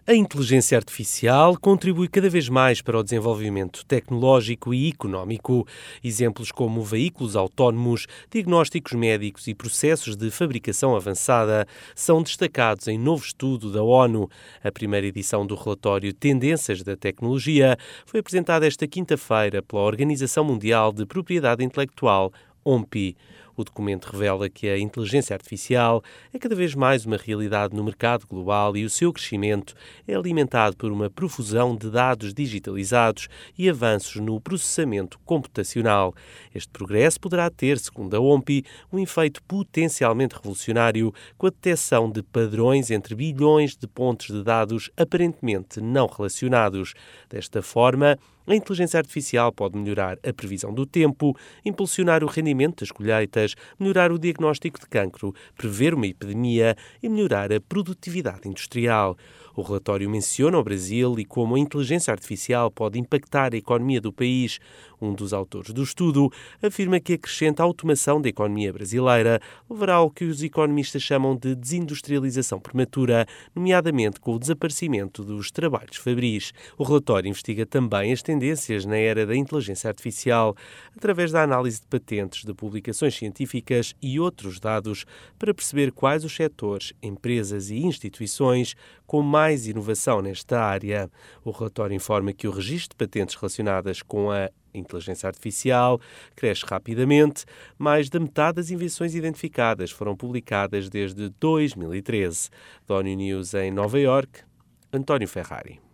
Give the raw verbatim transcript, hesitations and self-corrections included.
A inteligência artificial contribui cada vez mais para o desenvolvimento tecnológico e económico. Exemplos como veículos autónomos, diagnósticos médicos e processos de fabricação avançada são destacados em novo estudo da ONU. A primeira edição do relatório Tendências da Tecnologia foi apresentada esta quinta-feira pela Organização Mundial de Propriedade Intelectual, O M P I. O documento revela que a inteligência artificial é cada vez mais uma realidade no mercado global e o seu crescimento é alimentado por uma profusão de dados digitalizados e avanços no processamento computacional. Este progresso poderá ter, segundo a O M P I, um efeito potencialmente revolucionário com a detecção de padrões entre bilhões de pontos de dados aparentemente não relacionados. Desta forma, a inteligência artificial pode melhorar a previsão do tempo, impulsionar o rendimento das colheitas, melhorar o diagnóstico de cancro, prever uma epidemia e melhorar a produtividade industrial. O relatório menciona o Brasil e como a inteligência artificial pode impactar a economia do país. Um dos autores do estudo afirma que a crescente automação da economia brasileira levará ao que os economistas chamam de desindustrialização prematura, nomeadamente com o desaparecimento dos trabalhos fabris. O relatório investiga também as tendências na era da inteligência artificial, através da análise de patentes, de publicações científicas e outros dados, para perceber quais os setores, empresas e instituições com mais inovação nesta área. O relatório informa que o registro de patentes relacionadas com a inteligência artificial cresce rapidamente. Mais da metade das invenções identificadas foram publicadas desde dois mil e treze. Da ONU News em Nova Iorque, António Ferrari.